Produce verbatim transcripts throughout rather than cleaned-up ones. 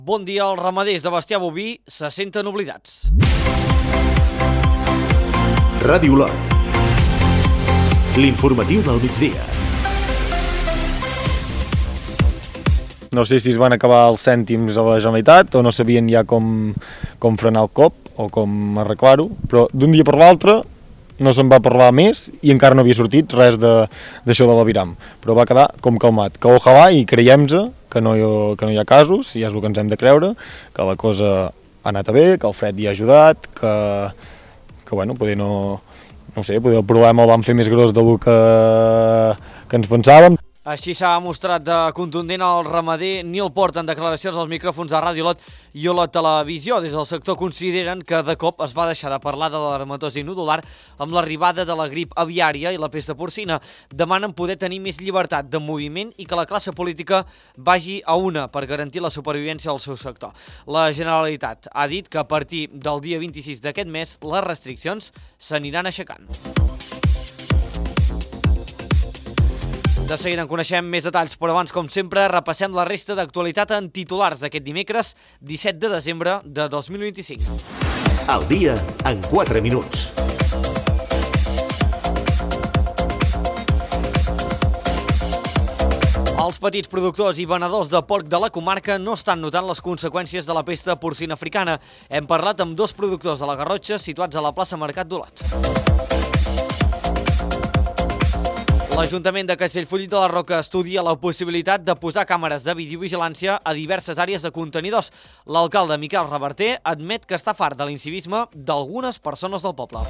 Bon dia, els ramaders de bestiar boví se senten oblidats. Ràdio Olot, l'informatiu del migdia. No sé si es van acabar els cèntims a la Generalitat o no sabien ja com, com frenar el cop o com arreglar-ho, però d'un dia per l'altre no se'n va parlar més i encara no havia sortit res d'això de l'Aviram, però va quedar com calmat, que ojalà i creiem-se que no, hi, que no hi ha casos, i és el que ens hem de creure, que la cosa ha anat a bé, que el fred hi ha ajudat, que, que bueno, poder no, no sé, poder el problema el vam fer més gros del que, que ens pensàvem. Així s'ha mostrat de contundent el ramader Nil Port en declaracions als micròfons de Ràdio Olot i Olot Televisió. Des del sector consideren que de cop es va deixar de parlar de la dermatosi nodular amb l'arribada de la grip aviària i la pesta porcina. Demanen poder tenir més llibertat de moviment i que la classe política vagi a una per garantir la supervivència del seu sector. La Generalitat ha dit que a partir del dia vint-i-sis d'aquest mes les restriccions s'aniran aixecant. De seguida en coneixem més detalls, però abans, com sempre, repassem la resta d'actualitat en titulars d'aquest dimecres, disset de desembre de dos mil vint-i-cinc. El dia en quatre minuts. Els petits productors i venedors de porc de la comarca no estan notant les conseqüències de la pesta porcina africana. Hem parlat amb dos productors de la Garrotxa situats a la plaça Mercat d'Olot. L'Ajuntament de Castellfollit de la Roca estudia la possibilitat de posar càmeres de videovigilància a diverses àrees de contenidors. L'alcalde Miquel Reverter admet que està fart de l'incivisme d'algunes persones del poble.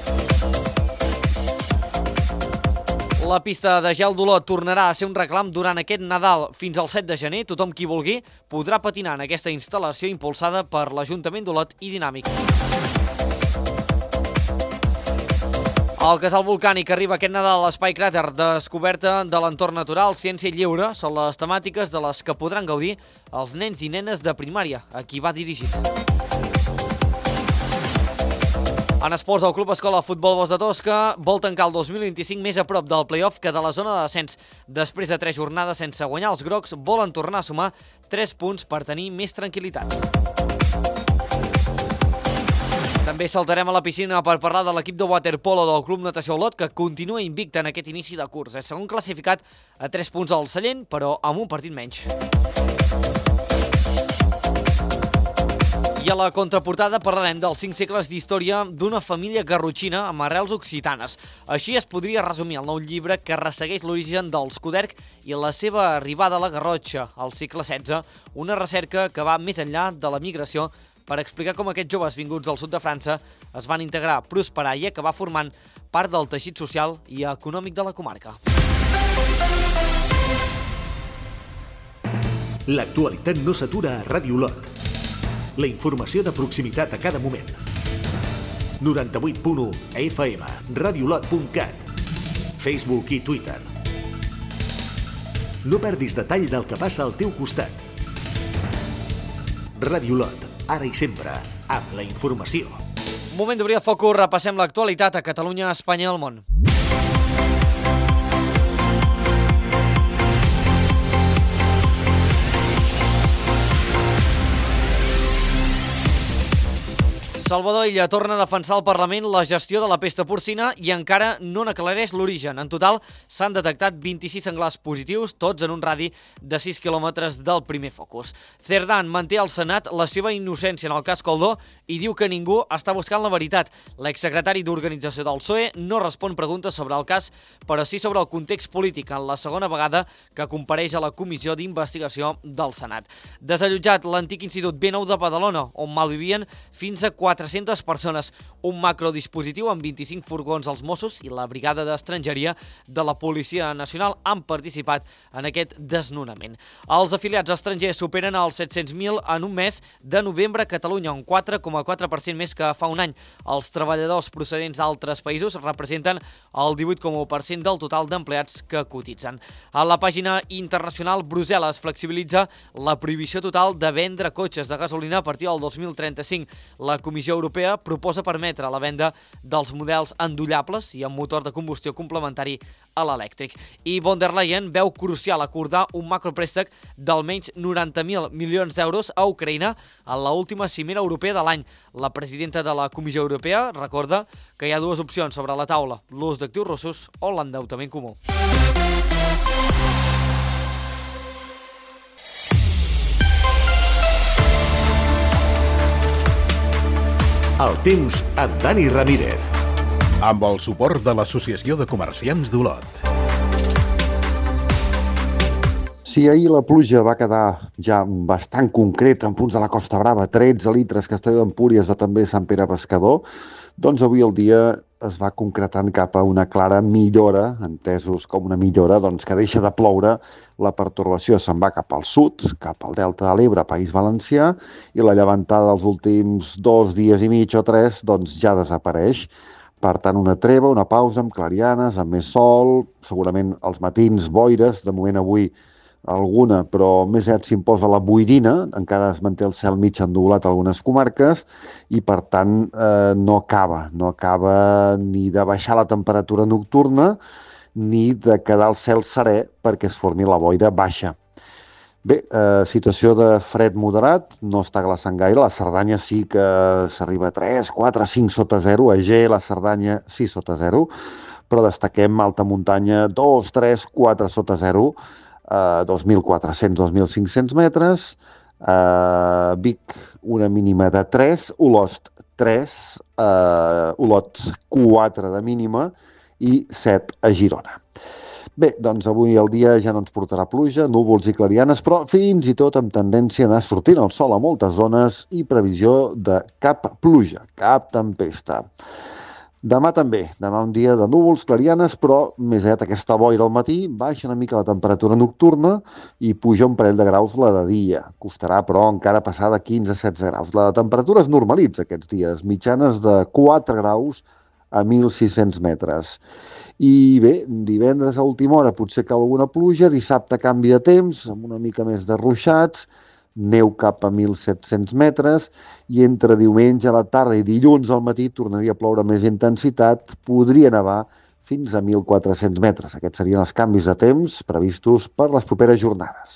La pista de gel d'Olot tornarà a ser un reclam durant aquest Nadal. Fins al set de gener, tothom qui vulgui podrà patinar en aquesta instal·lació impulsada per l'Ajuntament d'Olot i Dinàmic. El casal volcànic arriba aquest Nadal a l'Espai Cràter, descoberta de l'entorn natural, ciència i lleure, són les temàtiques de les que podran gaudir els nens i nenes de primària, a qui va dirigit. En esports, el Club Escola Futbol Bosc de Tosca vol tancar el dos mil vint-i-cinc més a prop del play-off que de la zona de descens. Després de tres jornades sense guanyar, els grocs volen tornar a sumar tres punts per tenir més tranquil·litat. També saltarem a la piscina per parlar de l'equip de waterpolo del Club Natació Olot, que continua invicta en aquest inici de curs. És segon classificat a tres punts al Sallent, però amb un partit menys. I a la contraportada parlarem dels cinc segles d'història d'una família garrotxina amb arrels occitanes. Així es podria resumir el nou llibre que ressegueix l'origen dels Coderc i la seva arribada a la Garrotxa al segle setze, una recerca que va més enllà de la migració per explicar com aquests joves vinguts al sud de França es van integrar, prosperar i acabar formant part del teixit social i econòmic de la comarca. L'actualitat no s'atura a Ràdio Olot. La informació de proximitat a cada moment. noranta-vuit punt u F M, radiolot punt cat, Facebook i Twitter. No perdis detall del que passa al teu costat. Ràdio Olot, ara i sempre, amb la informació. Moment d'obrir el focus, repassem l'actualitat a Catalunya, Espanya i el món. Salvador Illa torna a defensar al Parlament la gestió de la pesta porcina i encara no n'aclareix l'origen. En total, s'han detectat vint-i-sis senglars positius, tots en un radi de sis quilòmetres del primer focus. Cerdán manté al Senat la seva innocència en el cas Coldó i diu que ningú està buscant la veritat. L'exsecretari d'Organització del P S O E no respon preguntes sobre el cas, però sí sobre el context polític en la segona vegada que compareix a la comissió d'investigació del Senat. Desallotjat l'antic Institut B nou de Badalona, on malvivien fins a quatre-centes persones. Un macrodispositiu amb vint-i-cinc furgons als Mossos i la Brigada d'Estrangeria de la Policia Nacional han participat en aquest desnonament. Els afiliats estrangers superen els set-cents mil en un mes de novembre a Catalunya, un quatre coma coma quatre per cent més que fa un any. Els treballadors procedents d'altres països representen el divuit coma u per cent del total d'empleats que cotitzen. A la pàgina internacional, Brussel·les flexibilitza la prohibició total de vendre cotxes de gasolina a partir del dos mil trenta-cinc. La Comissió Europea proposa permetre la venda dels models endollables i amb motor de combustió complementari a l'elèctric. I von der Leyen veu crucial acordar un macroprèstec d'almenys noranta mil milions d'euros a Ucraïna a l'última cimera europea de l'any. La presidenta de la Comissió Europea recorda que hi ha dues opcions sobre la taula, l'ús d'actius russos o l'endeutament comú. El temps amb Dani Ramírez. Amb el suport de l'Associació de Comerciants d'Olot. Sí, ahir la pluja va quedar ja bastant concreta en punts de la Costa Brava, tretze litres, Castelló d'Empúries o també Sant Pere Pescador, doncs avui el dia es va concretant cap a una clara millora, entesos com una millora, doncs que deixa de ploure, la pertorbació se'n va cap al sud, cap al Delta de l'Ebre, País Valencià, i la llevantada dels últims dos dies i mig o tres doncs ja desapareix. Per tant, una treva, una pausa amb clarianes, amb més sol, segurament als matins boires, de moment avui alguna, però més aviat s'imposa la boirina, encara es manté el cel mig ennuvolat a algunes comarques i, per tant, eh, no acaba, no acaba ni de baixar la temperatura nocturna ni de quedar el cel serè perquè es formi la boira baixa. Bé, eh, situació de fred moderat, no està glaçant gaire, la Cerdanya sí que s'arriba a tres, quatre, cinc sota zero, a Ger, la Cerdanya sis sota zero, però destaquem alta muntanya dos, tres, quatre sota zero, eh, dos mil quatre-cents, dos mil cinc-cents metres, eh, Vic una mínima de tres, Olost tres, eh, Olot quatre de mínima i set a Girona. Bé, doncs avui el dia ja no ens portarà pluja, núvols i clarianes, però fins i tot amb tendència a anar sortint el sol a moltes zones i previsió de cap pluja, cap tempesta. Demà també, demà un dia de núvols, clarianes, però més aviat aquesta boira al matí, baixa una mica la temperatura nocturna i puja un parell de graus la de dia. Costarà, però, encara passar de quinze a setze graus. La temperatura es normalitza aquests dies, mitjanes de quatre graus a mil sis-cents metres. I bé, divendres a última hora potser cau alguna pluja, dissabte canvi de temps, amb una mica més de ruixats, neu cap a mil set-cents metres, i entre diumenge a la tarda i dilluns al matí tornaria a ploure més intensitat, podria nevar fins a mil quatre-cents metres. Aquests serien els canvis de temps previstos per les properes jornades.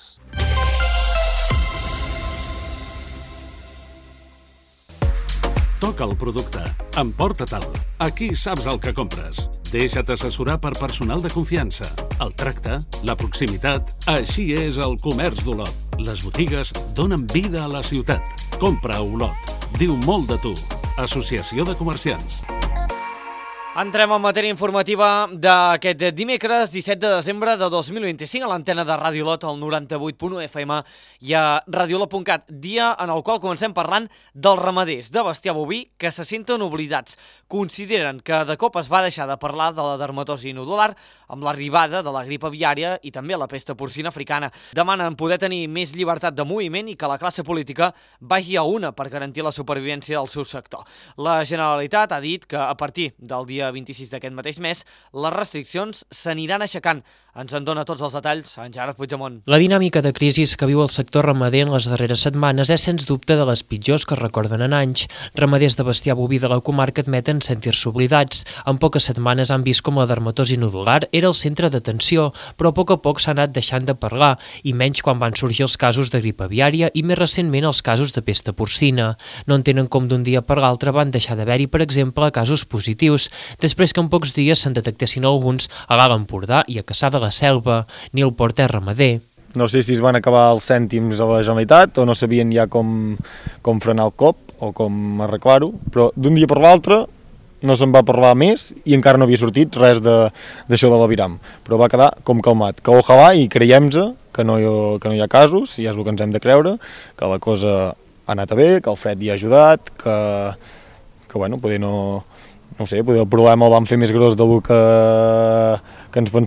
Toca el producte, emporta-te'l. Aquí saps el que compres. Deixa't assessorar per personal de confiança. El tracte, la proximitat, així és el comerç d'Olot. Les botigues donen vida a la ciutat. Compra a Olot. Diu molt de tu. Associació de Comerciants. Entrem en matèria informativa d'aquest dimecres disset de desembre de dos mil vint-i-cinc a l'antena de Ràdio Olot, al noranta-vuit punt u F M i a radiolot punt cat, dia en el qual comencem parlant dels ramaders de bestiar boví que se senten oblidats. Consideren que de cop es va deixar de parlar de la dermatosi nodular amb l'arribada de la grip aviària i també la pesta porcina africana. Demanen poder tenir més llibertat de moviment i que la classe política vagi a una per garantir la supervivència del seu sector. La Generalitat ha dit que a partir del dia vint-i-sis d'aquest mateix mes, les restriccions s'aniran aixecant. Ens en dona tots els detalls en Gerard Puigdemont. La dinàmica de crisi que viu el sector ramader en les darreres setmanes és sens dubte de les pitjors que es recorden en anys. Ramaders de bestiar boví de la comarca admeten sentir-se oblidats. En poques setmanes han vist com la dermatosi nodular era el centre d'atenció, però a poc a poc s'ha anat deixant de parlar, i menys quan van sorgir els casos de grip aviària i més recentment els casos de pesta porcina. No entenen com d'un dia per l'altre van deixar d'haver-hi, per exemple, casos positius, després que en pocs dies se'n detectessin alguns a l'Alt Empordà i a Cassà de la Selva. Nil Porter, ramader. No sé si es van acabar els cèntims a la Generalitat o no sabien ja com, com frenar el cop o com arreglar-ho, però d'un dia per l'altre no se'n va parlar més i encara no havia sortit res d'això de, de l'aviram, però va quedar com calmat, que ojalà i creiem-se que, no, que no hi ha casos, i és el que ens hem de creure, que la cosa ha anat a bé, que el fred hi ha ajudat, que, que bueno, poder no... No sé, poder el problema el vam fer més gros del que, que ens pensàvem.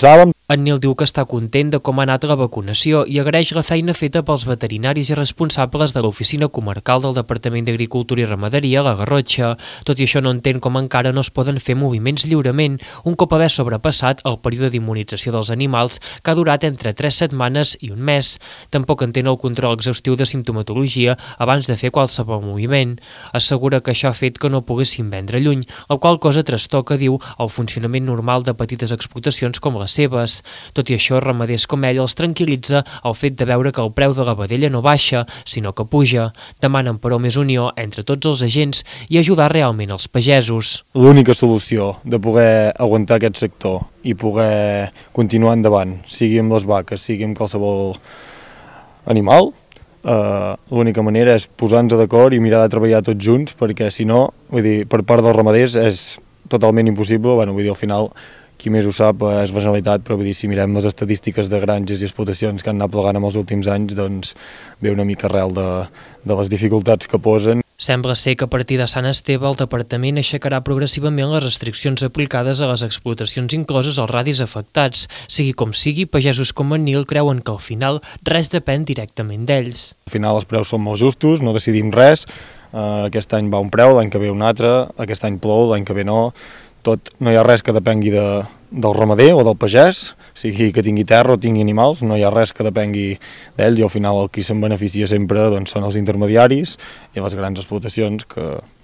En Nil diu que està content de com ha anat la vacunació i agraeix la feina feta pels veterinaris i responsables de l'Oficina Comarcal del Departament d'Agricultura i Ramaderia a la Garrotxa. Tot i això no entén com encara no es poden fer moviments lliurement un cop haver sobrepassat el període d'immunització dels animals que ha durat entre tres setmanes i un mes. Tampoc entén el control exhaustiu de simptomatologia abans de fer qualsevol moviment. Assegura que això ha fet que no poguessin vendre lluny, la qual cosa trastoca, diu, el funcionament normal de petites explotacions com les seves. Tot i això, ramaders com ell els tranquil·litza el fet de veure que el preu de la vedella no baixa, sinó que puja. Demanen, però, més unió entre tots els agents i ajudar realment els pagesos. L'única solució de poder aguantar aquest sector i poder continuar endavant, sigui amb les vaques, sigui amb qualsevol animal, Uh, l'única manera és posar-nos d'acord i mirar de treballar tots junts, perquè si no, vull dir, per part dels ramaders és totalment impossible. Bueno, vull dir, al final qui més ho sap és la Generalitat, però vull dir, si mirem les estadístiques de granges i explotacions que han anat plegant en els últims anys, doncs ve una mica arrel de, de les dificultats que posen. Sembla ser que a partir de Sant Esteve el departament aixecarà progressivament les restriccions aplicades a les explotacions incloses als radis afectats. Sigui com sigui, pagesos com en Nil creuen que al final res depèn directament d'ells. Al final els preus són molt justos, no decidim res, uh, aquest any va un preu, l'any que ve un altre, aquest any plou, l'any que ve no, tot, no hi ha res que depengui de, del ramader o del pagès, sigui que tingui terra o tingui animals, no hi ha res que depengui d'ells i al final el qui se'n beneficia sempre doncs, són els intermediaris i les grans explotacions que,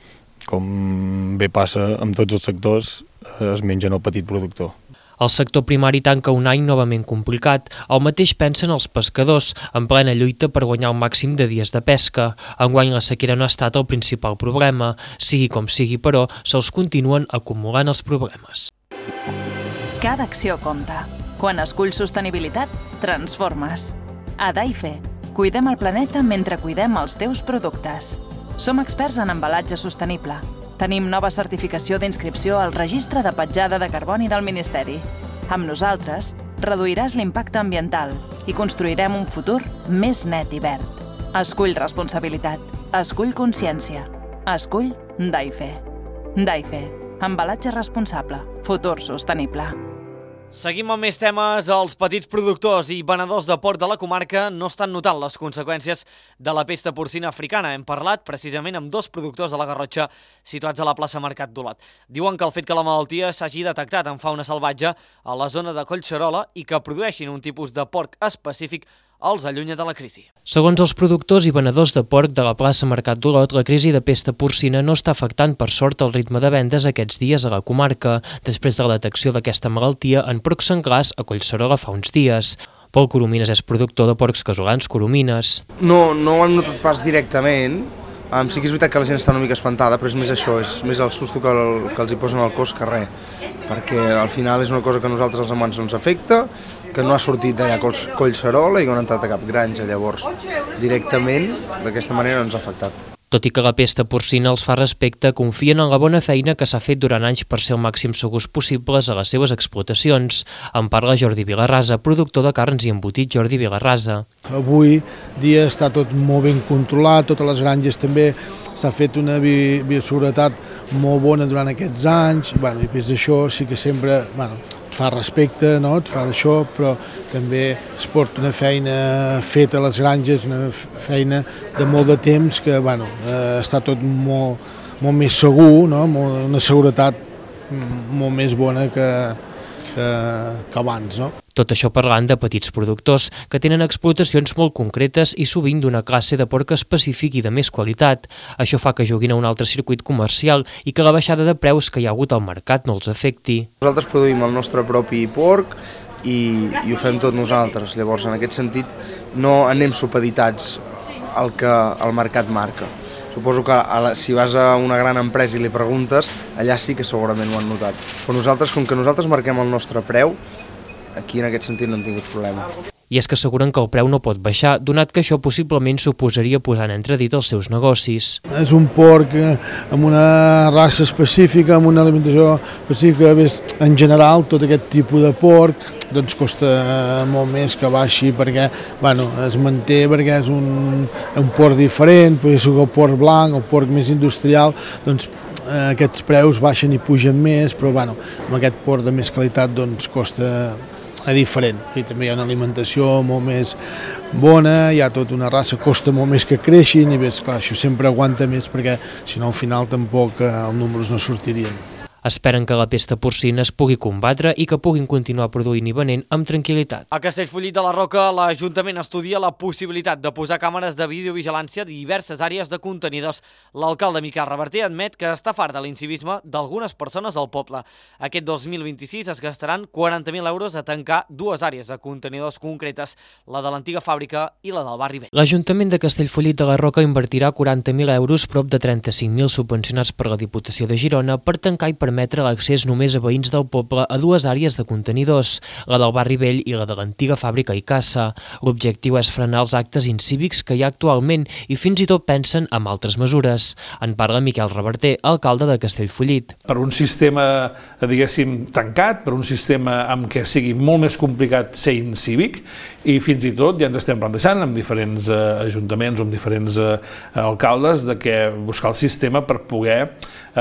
com bé passa amb tots els sectors, es mengen el petit productor. El sector primari tanca un any novament complicat. El mateix pensen els pescadors, en plena lluita per guanyar el màxim de dies de pesca. Enguany la sequera no ha estat el principal problema. Sigui com sigui, però, se'ls continuen acumulant els problemes. Cada acció compta. Quan esculls sostenibilitat, transformes. A Daife, cuidem el planeta mentre cuidem els teus productes. Som experts en embalatge sostenible. Tenim nova certificació d'inscripció al Registre de Petjada de Carboni del Ministeri. Amb nosaltres, reduiràs l'impacte ambiental i construirem un futur més net i verd. Escull responsabilitat. Escull consciència. Escull Daife. Daife. Embalatge responsable. Futur sostenible. Seguim amb més temes. Els petits productors i venedors de porc de la comarca no estan notant les conseqüències de la pesta porcina africana. Hem parlat precisament amb dos productors de la Garrotxa situats a la plaça Mercat d'Olot. Diuen que el fet que la malaltia s'hagi detectat en fauna salvatge a la zona de Collserola i que produeixin un tipus de porc específic els allunya de la crisi. Segons els productors i venedors de porc de la plaça Mercat d'Olot, la crisi de pesta porcina no està afectant per sort el ritme de vendes aquests dies a la comarca, després de la detecció d'aquesta malaltia en porcs senglars a Collserola fa uns dies. Pol Coromines és productor de porcs casolans Coromines. No, no ho hem notat pas directament. Um, sí que és veritat que la gent està una mica espantada, però és més això, és més el susto que, el, que els hi posen al cos que res, perquè al final és una cosa que a nosaltres els humans no ens afecta, que no ha sortit d'allà a Collserola i que no ha entrat a cap granja, llavors directament d'aquesta manera no ens ha afectat. Tot i que la pesta porcina els fa respecte, confien en la bona feina que s'ha fet durant anys per ser el màxim segurs possibles a les seves explotacions. En parla Jordi Vilarrasa, productor de carns i embotit Jordi Vilarrasa. Avui dia està tot molt ben controlat, totes les granges també s'ha fet una bi bioseguretat molt bona durant aquests anys, bueno, i des d'això sí que sempre bueno, et fa respecte, no? Et fa d'això, però també es porta una feina feta a les granges, una feina de molt de temps que bueno, eh, està tot molt, molt més segur, no? Molt, una seguretat molt més bona que, que, que abans. No? Tot això parlant de petits productors que tenen explotacions molt concretes i sovint d'una classe de porc específic i de més qualitat. Això fa que juguin a un altre circuit comercial i que la baixada de preus que hi ha hagut al mercat no els afecti. Nosaltres produïm el nostre propi porc i, i ho fem tot nosaltres. Llavors, en aquest sentit, no anem supeditats al que el mercat marca. Suposo que a la, si vas a una gran empresa i li preguntes, allà sí que segurament ho han notat. Però nosaltres, com que nosaltres marquem el nostre preu, aquí en aquest sentit no han tingut problema. I és que asseguren que el preu no pot baixar, donat que això possiblement suposaria posar en entredit els seus negocis. És un porc amb una raça específica, amb una alimentació específica. En general, tot aquest tipus de porc doncs costa molt més que baixi perquè bueno, es manté, perquè és un, un porc diferent, potser ser el porc blanc, el porc més industrial, doncs aquests preus baixen i pugen més, però bueno, amb aquest porc de més qualitat doncs costa és diferent. I també hi ha una alimentació molt més bona, hi ha tota una raça, costa molt més que creixin i bé, clar, això sempre aguanta més perquè si no al final tampoc eh, els números no sortirien. Esperen que la pesta porcina es pugui combatre i que puguin continuar produint i venent amb tranquil·litat. A Castellfollit de la Roca, l'Ajuntament estudia la possibilitat de posar càmeres de videovigilància a diverses àrees de contenidors. L'alcalde Miquel Reverter admet que està fart de l'incivisme d'algunes persones del poble. Aquest dos mil vint-i-sis es gastaran quaranta mil euros a tancar dues àrees de contenidors concretes, la de l'antiga fàbrica i la del barri vell. L'Ajuntament de Castellfollit de la Roca invertirà quaranta mil euros, prop de trenta-cinc mil subvencionats per la Diputació de Girona, per tancar i permetre permetre l'accés només a veïns del poble a dues àrees de contenidors, la del barri vell i la de l'antiga fàbrica i caça. L'objectiu és frenar els actes incívics que hi ha actualment i fins i tot pensen en altres mesures. En parla Miquel Reverter, alcalde de Castellfollit. Per un sistema, diguéssim, tancat, per un sistema amb què sigui molt més complicat ser incívic, i fins i tot ja ens estem plantejant amb diferents eh, ajuntaments o amb diferents eh, alcaldes de que buscar el sistema per poder eh,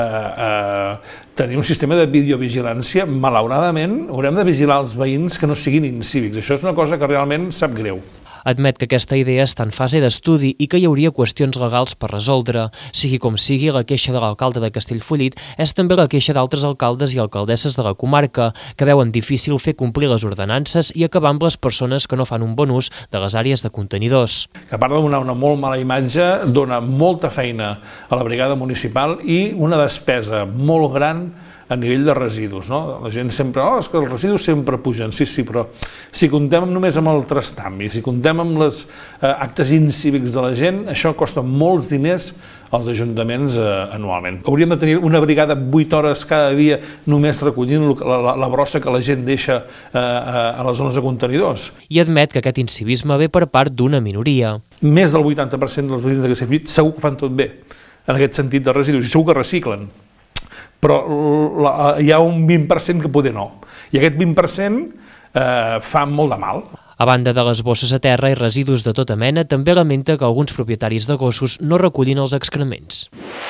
eh, tenir un sistema de videovigilància. Malauradament haurem de vigilar els veïns que no siguin incívics. Això és una cosa que realment sap greu. Admet que aquesta idea està en fase d'estudi i que hi hauria qüestions legals per resoldre. Sigui com sigui, la queixa de l'alcalde de Castellfollit és també la queixa d'altres alcaldes i alcaldesses de la comarca, que veuen difícil fer complir les ordenances i acabar amb les persones que no fan un bon ús de les àrees de contenidors. A part de donar una molt mala imatge, dona molta feina a la brigada municipal i una despesa molt gran a nivell de residus, no? La gent sempre, oh, és que els residus sempre pugen, sí, sí, però si comptem només amb el trastambi, si comptem amb els eh, actes incívics de la gent, això costa molts diners als ajuntaments eh, anualment. Hauríem de tenir una brigada vuit hores cada dia només recollint la, la, la brossa que la gent deixa eh, a les zones de contenidors. I admet que aquest incivisme ve per part d'una minoria. Més del vuitanta per cent dels veïns de Castellfollit segur que fan tot bé, en aquest sentit de residus, i segur que reciclen. Però la, hi ha un vint per cent que poder no. I aquest vint per cent eh, fa molt de mal. A banda de les bosses a terra i residus de tota mena, també lamenta que alguns propietaris de gossos no recullin els excrements.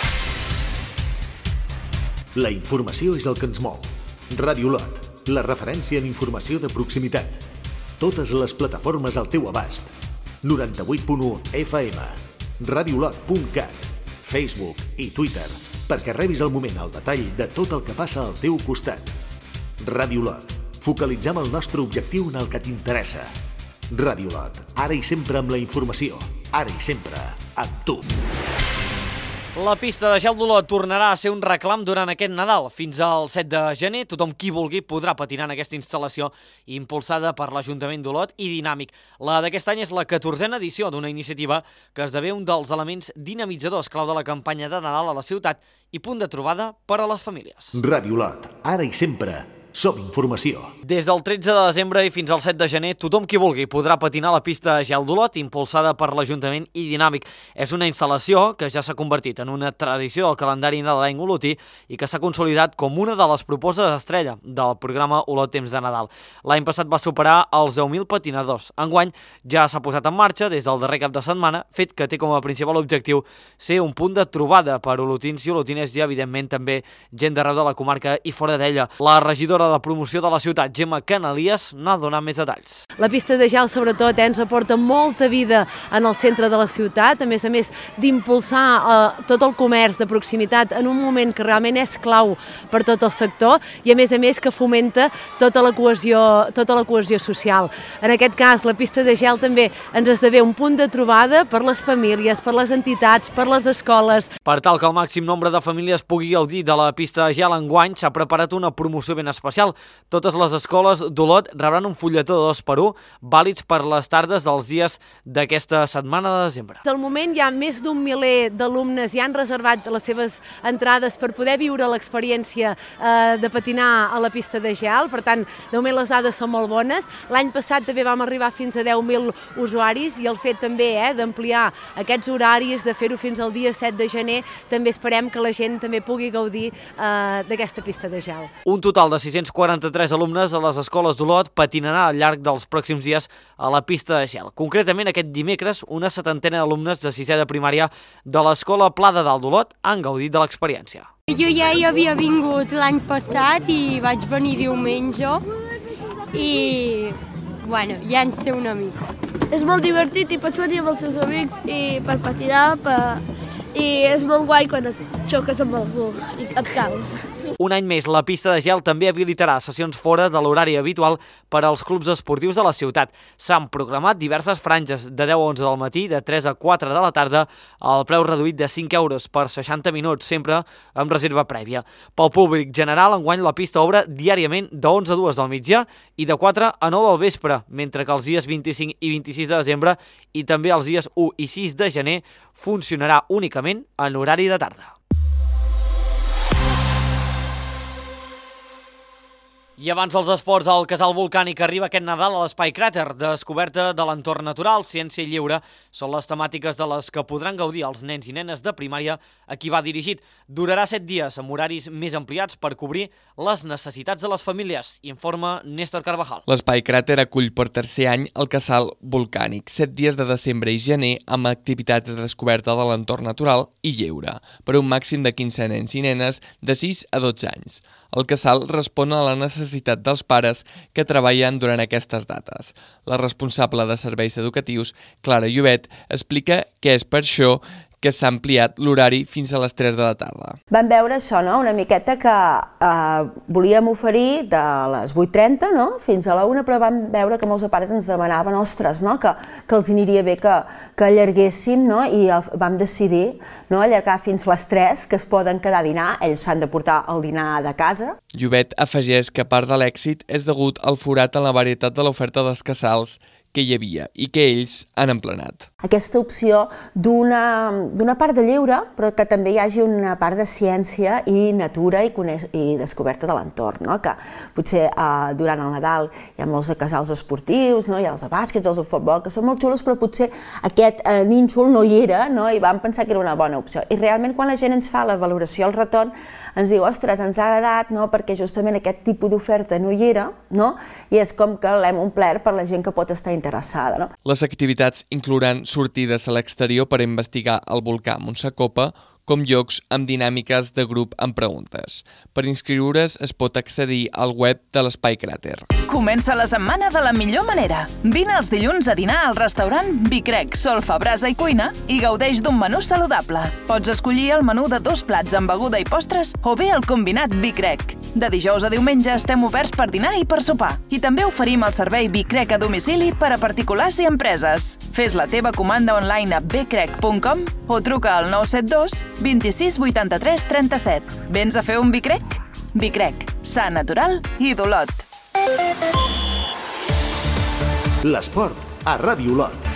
La informació és el que ens mou. Ràdio Lot, la referència en informació de proximitat. Totes les plataformes al teu abast. noranta-vuit punt u F M, radiolot punt cat, Facebook i Twitter, perquè rebis al moment el detall de tot el que passa al teu costat. Ràdio Lot. Focalitzem el nostre objectiu en el que t'interessa. Ràdio Lot. Ara i sempre amb la informació. Ara i sempre amb tu. La pista de gel d'Olot tornarà a ser un reclam durant aquest Nadal. Fins al set de gener, tothom qui vulgui podrà patinar en aquesta instal·lació impulsada per l'Ajuntament d'Olot i Dinàmic. La d'aquest any és la catorzena edició d'una iniciativa que esdevé un dels elements dinamitzadors clau de la campanya de Nadal a la ciutat i punt de trobada per a les famílies. Ràdio Lot, ara i sempre som informació. Des del tretze de desembre i fins al set de gener, tothom qui vulgui podrà patinar a la pista de gel d'Olot, impulsada per l'Ajuntament i Dinàmic. És una instal·lació que ja s'ha convertit en una tradició del calendari nadalenc olotí i que s'ha consolidat com una de les propostes estrella del programa Olot Temps de Nadal. L'any passat va superar els deu mil patinadors. Enguany ja s'ha posat en marxa des del darrer cap de setmana, fet que té com a principal objectiu ser un punt de trobada per olotins i olotines i, evidentment, també gent d'arreu de la comarca i fora d'ella. La regidora de promoció de la ciutat, Gemma Canalies, n'ha donat més detalls. La pista de gel, sobretot, eh, ens aporta molta vida en el centre de la ciutat, a més a més d'impulsar eh, tot el comerç de proximitat en un moment que realment és clau per tot el sector i, a més a més, que fomenta tota la cohesió, tota la cohesió social. En aquest cas, la pista de gel també ens esdevé un punt de trobada per les famílies, per les entitats, per les escoles. Per tal que el màxim nombre de famílies pugui gaudir de la pista de gel enguany, s'ha preparat una promoció ben especial. Totes les escoles d'Olot rebran un fulletó de dos per un, vàlids per les tardes dels dies d'aquesta setmana de desembre. Al moment hi ha més d'un miler d'alumnes i han reservat les seves entrades per poder viure l'experiència eh, de patinar a la pista de gel, per tant, de moment les dades són molt bones. L'any passat també vam arribar fins a deu mil usuaris i el fet també eh, d'ampliar aquests horaris, de fer-ho fins al dia set de gener, també esperem que la gent també pugui gaudir eh, d'aquesta pista de gel. Un total de sis-cents quaranta-tres alumnes a les escoles d'Olot patinarà al llarg dels pròxims dies a la pista de gel. Concretament, aquest dimecres, una setantena d'alumnes de sisè de primària de l'escola Pla de Dalt d'Olot han gaudit de l'experiència. Jo ja hi havia vingut l'any passat i vaig venir diumenge i, bueno, ja en sé una mica. És molt divertit i pots venir amb els teus amics i per patinar per... i és molt guai quan et xoques amb algú i et caus. Un any més, la pista de gel també habilitarà sessions fora de l'horari habitual per als clubs esportius de la ciutat. S'han programat diverses franges de deu a onze del matí, de tres a quatre de la tarda, al preu reduït de cinc euros per seixanta minuts, sempre amb reserva prèvia. Pel públic general, enguany la pista obre diàriament de onze a dues del migdia i de quatre a nou del vespre, mentre que els dies vint-i-cinc i vint-i-sis de desembre i també els dies u i sis de gener funcionarà únicament en horari de tarda. I abans dels esports, el casal volcànic arriba aquest Nadal a l'Espai Cràter. Descoberta de l'entorn natural, ciència i lleure són les temàtiques de les que podran gaudir els nens i nenes de primària a qui va dirigit. Durarà set dies amb horaris més ampliats per cobrir les necessitats de les famílies, informa Néstor Carvajal. L'Espai Cràter acull per tercer any el casal volcànic, set dies de desembre i gener amb activitats de descoberta de l'entorn natural i lleure, per un màxim de quinze nens i nenes de sis a dotze anys. El casal respon a la necessitat dels pares que treballen durant aquestes dates. La responsable de serveis educatius, Clara Llobet, explica que és per això que s'ha ampliat l'horari fins a les tres de la tarda. Vam veure això, no? Una miqueta que eh, volíem oferir de les vuit trenta, no? Fins a la una, però vam veure que molts pares ens demanaven, ostres, no? que, que els aniria bé que, que allarguéssim, no? I vam decidir, no? Allargar fins les tres, que es poden quedar a dinar, ells s'han de portar el dinar de casa. Llobet afegeix que part de l'èxit és degut al forat en la varietat de l'oferta dels casals que hi havia i que ells han emplenat. Aquesta opció d'una part de lleure, però que també hi hagi una part de ciència i natura i, coneix, i descoberta de l'entorn, no? Que potser eh, durant el Nadal hi ha molts de casals esportius, no? Hi ha els de bàsquets, els de futbol, que són molt xulos, però potser aquest eh, nínxol no hi era, no? I vam pensar que era una bona opció. I realment quan la gent ens fa la valoració al retorn, ens diu, ostres, ens ha agradat, no? Perquè justament aquest tipus d'oferta no hi era, no? I és com que l'hem omplert per la gent que pot estar interessada, no? Les activitats inclouran sortides a l'exterior per investigar el volcà Montsacopa, com llocs amb dinàmiques de grup amb preguntes. Per inscriure's es pot accedir al web de l'Espai Cràter. Comença la setmana de la millor manera. Vine els dilluns a dinar al restaurant Vicrec, Solfa, Brasa i Cuina i gaudeix d'un menú saludable. Pots escollir el menú de dos plats amb beguda i postres o bé el combinat Vicrec. De dijous a diumenge estem oberts per dinar i per sopar. I també oferim el servei Vicrec a domicili per a particulars i empreses. Fes la teva comanda online a vicrec punt com o truca al nou set dos vint-i-sis vuitanta-tres trenta-set. Vens a fer un Vicrec? Vicrec, sa, natural i d'Olot. L'esport a Ràdio Olot.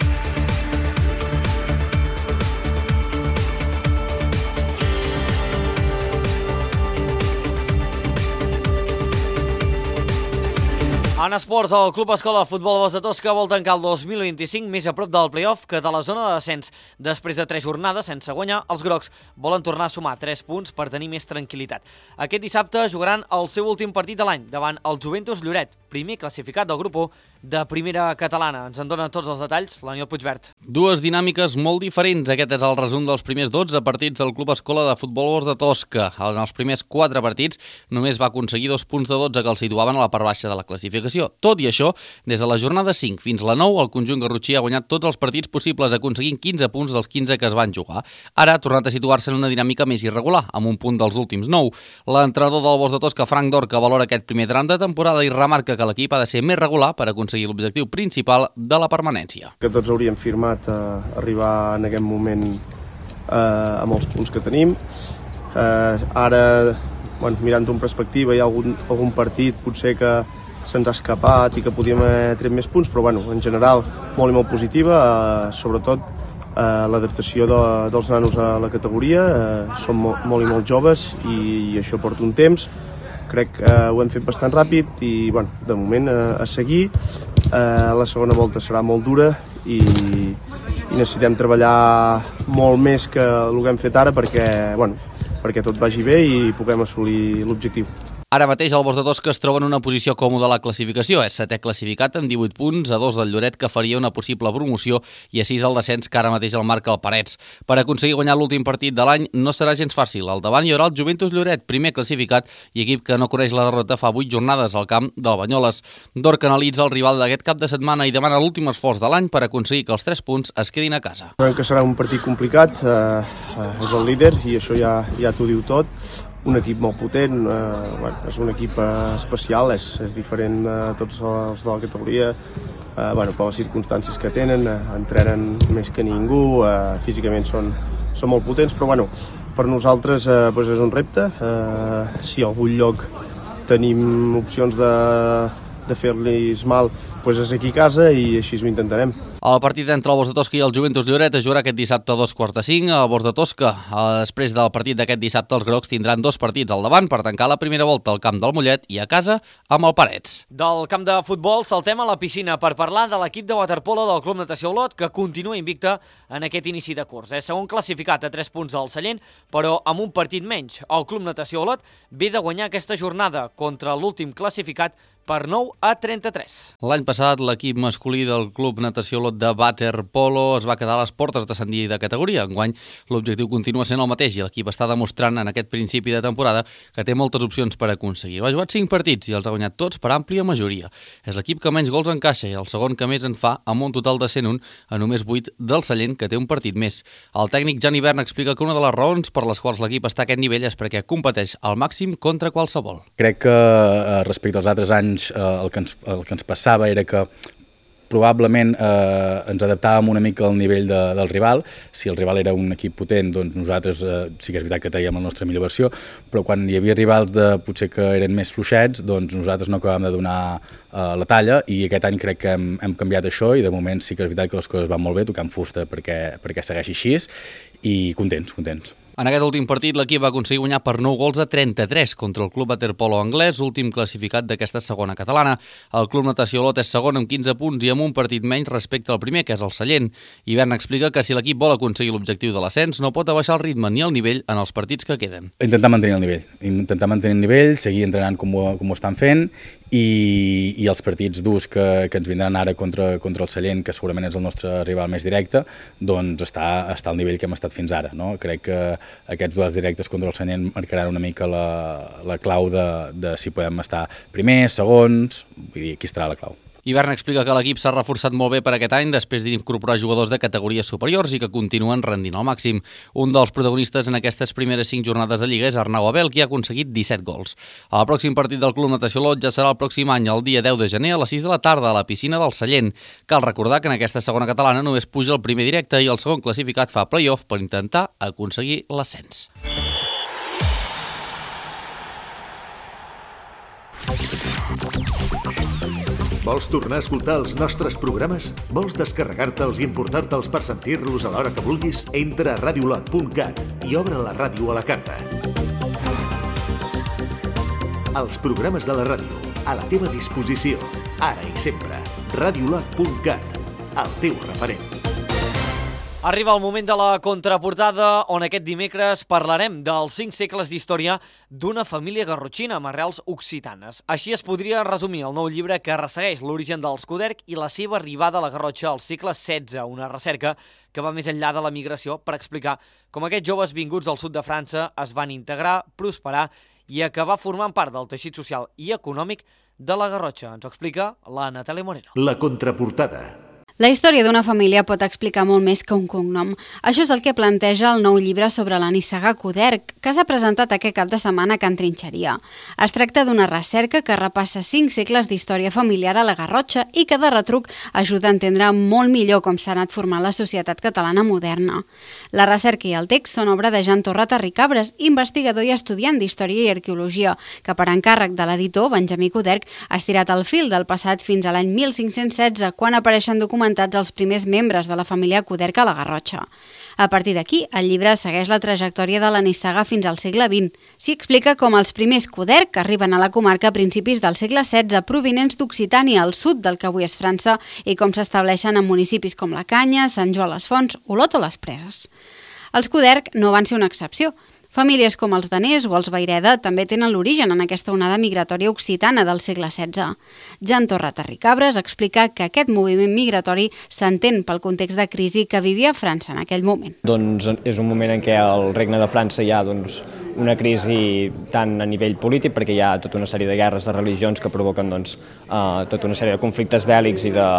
En esports, el Club Escola Futbol Bosc de Tosca vol tancar el dos mil vint-i-cinc més a prop del play-off que de la zona de descens. Després de tres jornades sense guanyar, els grocs volen tornar a sumar tres punts per tenir més tranquil·litat. Aquest dissabte jugaran el seu últim partit de l'any davant el Juventus Lloret, primer classificat del grup u de primera catalana. Ens en donen tots els detalls l'Aniol Puigvert. Dues dinàmiques molt diferents. Aquest és el resum dels primers dotze partits del Club Escola de Futbol Bosc de Tosca. En els primers quatre partits només va aconseguir dos punts de dotze que el situaven a la part baixa de la classificació. Tot i això, des de la jornada cinc fins la nou, el conjunt garrotxí ha guanyat tots els partits possibles, aconseguint quinze punts dels quinze que es van jugar. Ara ha tornat a situar-se en una dinàmica més irregular, amb un punt dels últims nou. L'entrenador del Bosc de Tosca, Frank Dorca, valora aquest primer tram de temporada i remarca que l'equip ha de ser més regular per aconseguir l'objectiu principal de la permanència. Que tots hauríem firmat a arribar en aquest moment eh, amb els punts que tenim. Eh, ara, bueno, mirant-ho en perspectiva, hi ha algun, algun partit potser que se'ns ha escapat i que podíem haver tret més punts, però bueno, en general molt i molt positiva, eh, sobretot eh, l'adaptació de, dels nanos a la categoria. Eh, són molt, molt i molt joves i, i això porta un temps. Crec que eh, ho hem fet bastant ràpid i bueno, de moment eh, a seguir. Eh, la segona volta serà molt dura i, i necessitem treballar molt més que el que hem fet ara perquè, bueno, perquè tot vagi bé i puguem assolir l'objectiu. Ara mateix el Bosc de Tosca es troba en una posició còmoda a la classificació. És setè classificat amb divuit punts, a dos del Lloret, que faria una possible promoció, i a sis el descens, que ara mateix el marca el Parets. Per aconseguir guanyar l'últim partit de l'any no serà gens fàcil. Al davant hi haurà el Juventus Lloret, primer classificat i equip que no coneix la derrota fa vuit jornades al camp del Banyoles. Dorca analitza el rival d'aquest cap de setmana i demana l'últim esforç de l'any per aconseguir que els tres punts es quedin a casa. Sabem que serà un partit complicat, eh, és el líder i això ja, ja t'ho diu tot. Un equip molt potent, eh, bueno, és un equip eh, especial, és, és diferent a tots els de la categoria, eh, bueno, per les circumstàncies que tenen, eh, entrenen més que ningú, eh, físicament són, són molt potents, però bueno, per nosaltres eh, doncs és un repte. Eh, si a algun lloc tenim opcions de, de fer-los mal, doncs és aquí a casa i així ho intentarem. El partit entre el Bosc de Tosca i el Juventus Lloret es jugarà aquest dissabte a dos quarts de cinc. El Bosc de Tosca, després del partit d'aquest dissabte, els grocs tindran dos partits al davant per tancar la primera volta al camp del Mollet i a casa amb el Parets. Del camp de futbol saltem a la piscina per parlar de l'equip de waterpolo del Club Natació Olot, que continua invicta en aquest inici de curs. És segon classificat a tres punts al Sallent, però amb un partit menys. El Club Natació Olot ve de guanyar aquesta jornada contra l'últim classificat per nou a trenta-tres. L'any passat l'equip masculí del Club Natació Olot de waterpolo es va quedar a les portes d'ascendir de categoria. Enguany l'objectiu continua sent el mateix i l'equip està demostrant en aquest principi de temporada que té moltes opcions per aconseguir. Ha jugat cinc partits i els ha guanyat tots per àmplia majoria. És l'equip que menys gols encaixa i el segon que més en fa, amb un total de cent un a només vuit del Sallent, que té un partit més. El tècnic Jan Hivern explica que una de les raons per les quals l'equip està a aquest nivell és perquè competeix al màxim contra qualsevol. Crec que respecte als altres anys el que ens, el que ens passava era que probablement eh, ens adaptàvem una mica al nivell de, del rival. Si el rival era un equip potent, doncs nosaltres eh, sí que és veritat que traiem la nostra millor versió, però quan hi havia rivals de, potser que eren més fluixets, doncs nosaltres no acabàvem de donar eh, la talla, i aquest any crec que hem, hem canviat això i de moment sí que és veritat que les coses van molt bé, tocant fusta perquè, perquè segueixi així, i contents, contents. En aquest últim partit l'equip va aconseguir guanyar per nou gols a trenta-tres contra el Club Waterpolo anglès, últim classificat d'aquesta segona catalana. El Club Natació Olot és segon amb quinze punts i amb un partit menys respecte al primer, que és el Sallent. Hivern explica que si l'equip vol aconseguir l'objectiu de l'ascens no pot abaixar el ritme ni el nivell en els partits que queden. Intentar mantenir el nivell, intentar mantenir el nivell, seguir entrenant com ho, com ho estan fent, i, i els partits durs que, que ens vindran ara contra, contra el Sallent, que segurament és el nostre rival més directe, doncs està, està al nivell que hem estat fins ara, no? Crec que aquests duels directes contra el Sallent marcaran una mica la, la clau de, de si podem estar primers, segons, vull dir, aquí estarà la clau. Hivern explica que l'equip s'ha reforçat molt bé per aquest any després d'incorporar jugadors de categories superiors i que continuen rendint al màxim. Un dels protagonistes en aquestes primeres cinc jornades de Lliga és Arnau Abel, qui ha aconseguit disset gols. El pròxim partit del Club Natació Olot ja serà el pròxim any, el dia deu de gener, a les sis de la tarda, a la piscina del Sallent. Cal recordar que en aquesta segona catalana només puja el primer directe i el segon classificat fa play-off per intentar aconseguir l'ascens. Vols tornar a escoltar els nostres programes? Vols descarregar-te'ls i importar-te'ls per sentir-los a l'hora que vulguis? Entra a radiolot punt cat i obre la ràdio a la carta. Els programes de la ràdio, a la teva disposició, ara i sempre. radiolot punt cat, el teu referent. Arriba el moment de la contraportada, on aquest dimecres parlarem dels cinc segles d'història d'una família garrotxina amb arrels occitanes. Així es podria resumir el nou llibre que ressegueix l'origen dels Coderch i la seva arribada a la Garrotxa al segle setze, una recerca que va més enllà de la migració per explicar com aquests joves vinguts del sud de França es van integrar, prosperar i acabar formant part del teixit social i econòmic de la Garrotxa. Ens ho explica la Natàlia Moreno. La contraportada. La història d'una família pot explicar molt més que un cognom. Això és el que planteja el nou llibre sobre la nissaga Coderch, que s'ha presentat aquest cap de setmana a Can Trinxeria. Es tracta d'una recerca que repassa cinc segles d'història familiar a la Garrotxa i que de retruc ajuda a entendre molt millor com s'ha anat formant la societat catalana moderna. La recerca i el text són obra de Jan Torrata Ricabres, investigador i estudiant d'Història i Arqueologia, que per encàrrec de l'editor Benjamí Coderch ha estirat el fil del passat fins a l'any mil cinc-cents setze, quan apareixen documentats els primers membres de la família Coderch a la Garrotxa. A partir d'aquí, el llibre segueix la trajectòria de la nissaga fins al segle vint. S'hi explica com els primers Coderch arriben a la comarca a principis del segle setze, provinents d'Occitània, al sud del que avui és França, i com s'estableixen en municipis com la Canya, Sant Joan les Fonts, Olot o les Preses. Els Coderch no van ser una excepció. Famílies com els danès o els Vayreda també tenen l'origen en aquesta onada migratòria occitana del segle setze. Jan Torra Terricabres explica que aquest moviment migratori s'entén pel context de crisi que vivia França en aquell moment. Doncs és un moment en què al Regne de França hi ha doncs, una crisi tant a nivell polític, perquè hi ha tota una sèrie de guerres de religions que provoquen doncs, uh, tota una sèrie de conflictes bèl·lics i de,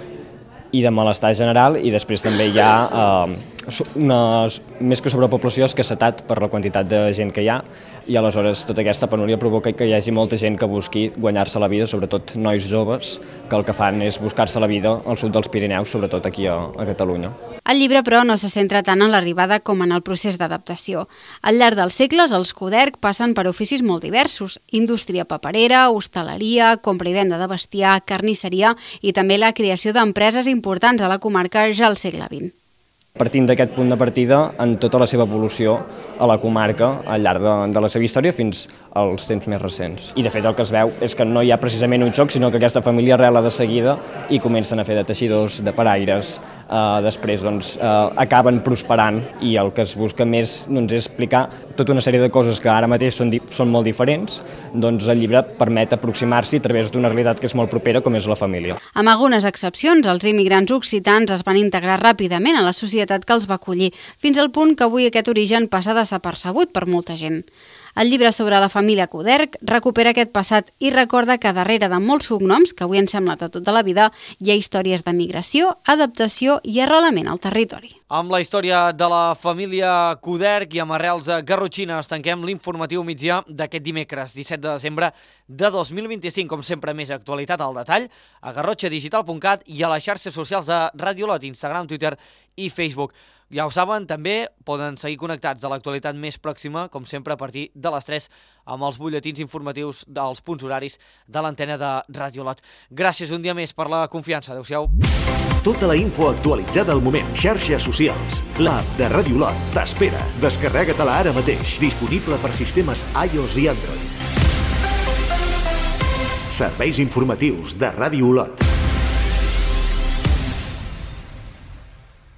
i de malestar general, i després també hi ha uh, una, més que sobrepoblació, escassetat per la quantitat de gent que hi ha, i aleshores tota aquesta penúria provoca que hi hagi molta gent que busqui guanyar-se la vida, sobretot nois joves, que el que fan és buscar-se la vida al sud dels Pirineus, sobretot aquí a, a Catalunya. El llibre, però, no se centra tant en l'arribada com en el procés d'adaptació. Al llarg dels segles, els Coderch passen per oficis molt diversos: indústria paperera, hostaleria, compra i venda de bestiar, carnisseria i també la creació d'empreses importants a la comarca ja al segle vint. Partint d'aquest punt de partida, en tota la seva evolució a la comarca al llarg de, de la seva història fins als temps més recents. I de fet el que es veu és que no hi ha precisament un xoc, sinó que aquesta família arrela de seguida i comencen a fer de teixidors, de paraires, eh, després doncs, eh, acaben prosperant, i el que es busca més doncs, és explicar tota una sèrie de coses que ara mateix són, són molt diferents. Doncs el llibre permet aproximar-s'hi a través d'una realitat que és molt propera, com és la família. Amb algunes excepcions, els immigrants occitans es van integrar ràpidament a la societat que els va acollir, fins al punt que avui aquest origen passa desapercebut per molta gent. El llibre sobre la família Coderch recupera aquest passat i recorda que darrere de molts cognoms, que avui ens sembla de tota la vida, hi ha històries de migració, adaptació i arrelament al territori. Amb la història de la família Coderch i amb arrels garrotxines tanquem l'informatiu migdia d'aquest dimecres, disset de desembre de dos mil vint-i-cinc. Com sempre, més actualitat al detall a garrotxa digital punt cat i a les xarxes socials de Radio Lot, Instagram, Twitter i Facebook. Ja ho saben, també poden seguir connectats de l'actualitat més pròxima, com sempre a partir de les tres, amb els butlletins informatius dels punts horaris de l'antena de Radio Lot. Gràcies un dia més per la confiança. Adéu-siau. Tota la info actualitzada al moment. Xarxes socials. L'app de Radio Lot t'espera. Descarrega-te-la ara mateix. Disponible per sistemes iOS i Android. Serveis informatius de Radio Lot.